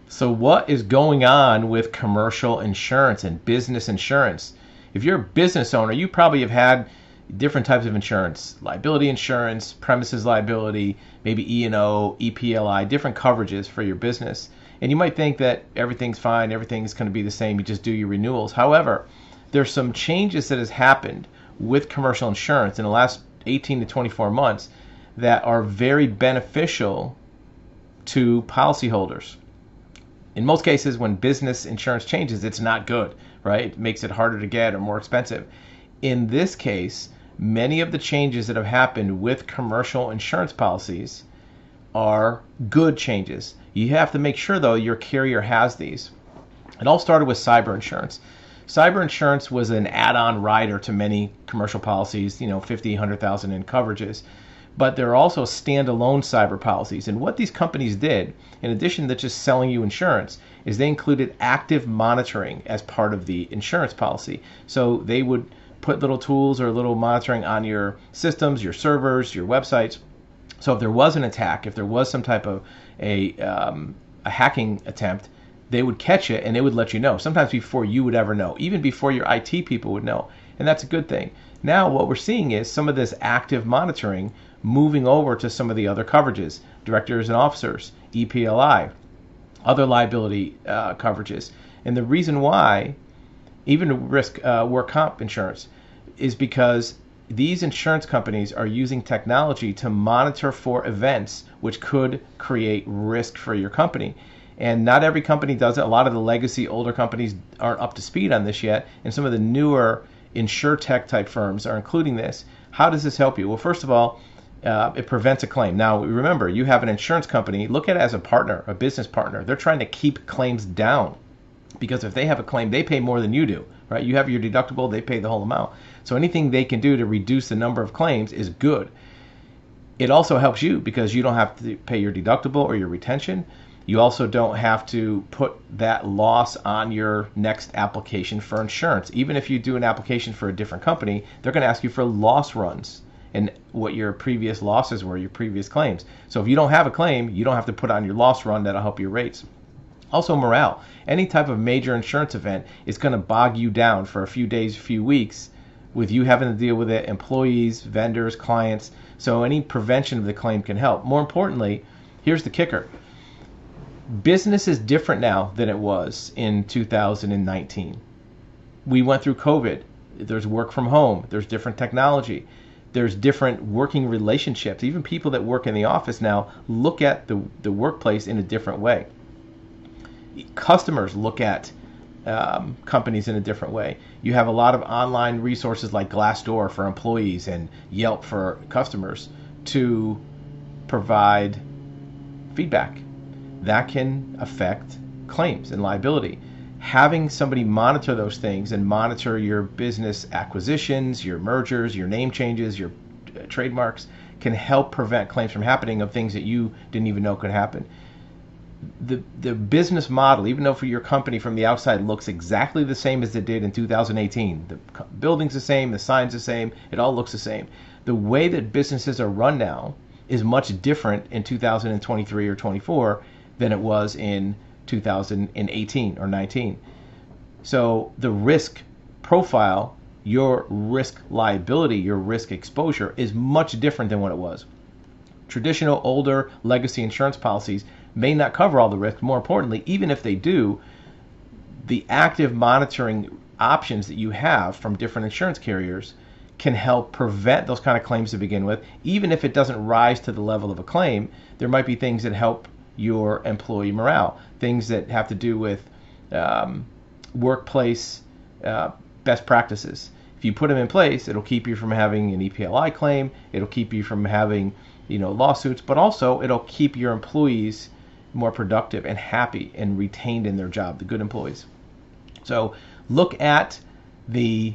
So what is going on with commercial insurance and business insurance? If you're a business owner, you probably have had different types of insurance: liability insurance, premises liability, maybe E&O, EPLI, different coverages for your business. And you might think that everything's fine, everything's going to be the same, you just do your renewals. However, there's some changes that has happened with commercial insurance in the last 18 to 24 months that are very beneficial to policyholders. In most cases, when business insurance changes, it's not good, right? It makes it harder to get or more expensive. In this case, many of the changes that have happened with commercial insurance policies are good changes. You have to make sure, though, your carrier has these. It all started with cyber insurance. Cyber insurance was an add-on rider to many commercial policies, 50, 100,000 in coverages. But there are also standalone cyber policies. And what these companies did, in addition to just selling you insurance, is they included active monitoring as part of the insurance policy. So they would put little tools or little monitoring on your systems, your servers, your websites. So if there was an attack, if there was some type of a hacking attempt, they would catch it and they would let you know, sometimes before you would ever know, even before your IT people would know. And that's a good thing. Now what we're seeing is some of this active monitoring moving over to some of the other coverages: directors and officers, EPLI, other liability coverages. And the reason why, even risk work comp insurance, is because these insurance companies are using technology to monitor for events which could create risk for your company. And not every company does it. A lot of the legacy older companies aren't up to speed on this yet, and some of the newer InsurTech type firms are including this. How does this help you? Well, first of all, it prevents a claim. Now, remember, you have an insurance company. Look at it as a partner, a business partner. They're trying to keep claims down, because if they have a claim, they pay more than you do, right? You have your deductible, they pay the whole amount. So anything they can do to reduce the number of claims is good. It also helps you because you don't have to pay your deductible or your retention. You also don't have to put that loss on your next application for insurance. Even if you do an application for a different company, they're going to ask you for loss runs and what your previous losses were, your previous claims. So if you don't have a claim, you don't have to put on your loss run. That'll help your rates. Also, morale. Any type of major insurance event is going to bog you down for a few days, a few weeks, with you having to deal with it, employees, vendors, clients. So any prevention of the claim can help. More importantly, here's the kicker. Business is different now than it was in 2019. We went through COVID. There's work from home. There's different technology. There's different working relationships. Even people that work in the office now look at the workplace in a different way. Customers look at companies in a different way. You have a lot of online resources like Glassdoor for employees and Yelp for customers to provide feedback. That can affect claims and liability. Having somebody monitor those things and monitor your business acquisitions, your mergers, your name changes, your trademarks can help prevent claims from happening of things that you didn't even know could happen. The business model, even though for your company from the outside looks exactly the same as it did in 2018, the building's the same, the sign's the same, it all looks the same. The way that businesses are run now is much different in 2023 or 24 than it was in 2018 or 19. So the risk profile, your risk liability, your risk exposure is much different than what it was. Traditional older legacy insurance policies may not cover all the risk. More importantly, even if they do, the active monitoring options that you have from different insurance carriers can help prevent those kind of claims to begin with. Even if it doesn't rise to the level of a claim, there might be things that help your employee morale, things that have to do with workplace best practices. If you put them in place, it'll keep you from having an EPLI claim, it'll keep you from having lawsuits, but also it'll keep your employees more productive and happy and retained in their job, the good employees. So look at the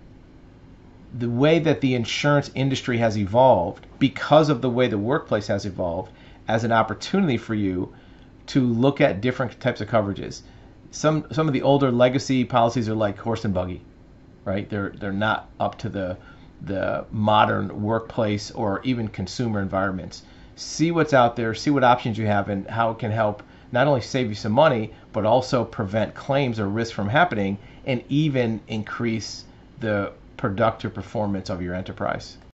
way that the insurance industry has evolved because of the way the workplace has evolved as an opportunity for you to look at different types of coverages. Some of the older legacy policies are like horse and buggy, right? They're not up to the modern workplace or even consumer environments. See what's out there, see what options you have, and how it can help not only save you some money, but also prevent claims or risks from happening and even increase the productive performance of your enterprise.